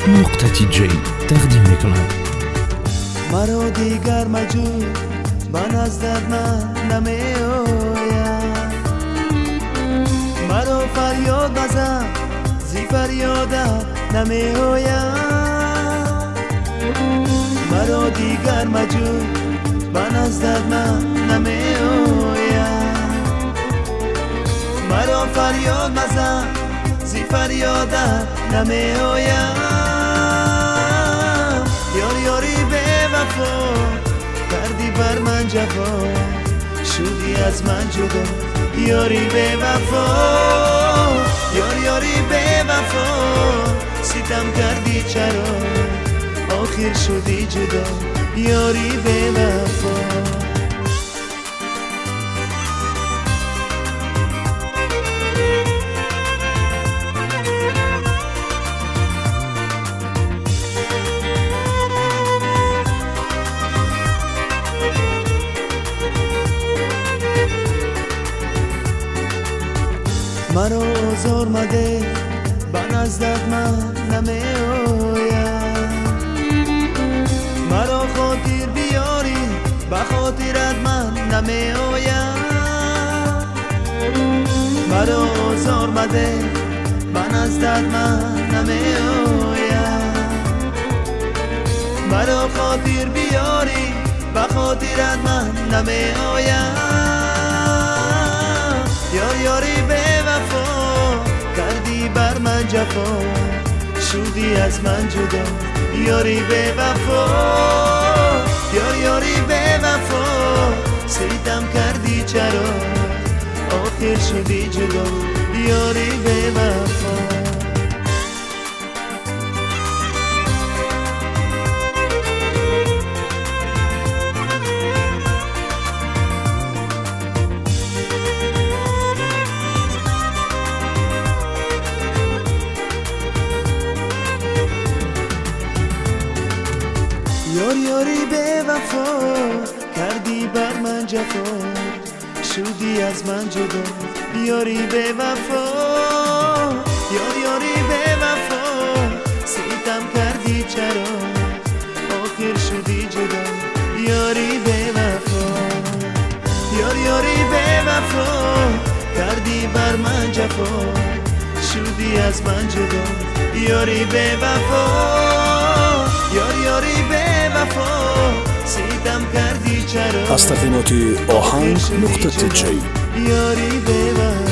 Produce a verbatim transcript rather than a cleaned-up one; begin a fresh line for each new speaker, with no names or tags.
نقطه جی تقدیم میکنند.
مرا دیگر مجو من از درد من نمی آید، مرا فریاد بزن زی فریادم نمی آید، مرا دیگر مجو من از درد من نمی آید، مرا فریاد بزن زی فریادم نمی آید. یار یاری به وفا کردی بر من جفا، شدی از من جدا یاری به وفا، یار یاری به وفا ستم کردی چرا آخر شدی جدا یاری به وفا. مرا آزار مده من از درد من نمی آید، مرا خاطر بیاری به خاطرت من نمی آید، مرا آزار مده من از درد من نمی آید، مرا خاطر بیاری به خاطرت من نمی آید. یار یاری به وفا کردی بر من جفا، شدی از من جدا یاری به وفا، یار یاری به وفا ستم کردی چرا آخر شدی جدا یاری به وفا. یار یاری به وفا کردی بر من جفا، شدی از من جدا یاری به وفا، یار یاری به وفا ستم کردی چرا آخر شدی جدا یاری به وفا، یار یاری به وفا کردی بر من جفا، شدی از من جدا یاری به وفا، یار یاری به وفا ستم کردی چرا
از تقدیمات آهنگ نقطه جی
یاری به وفا.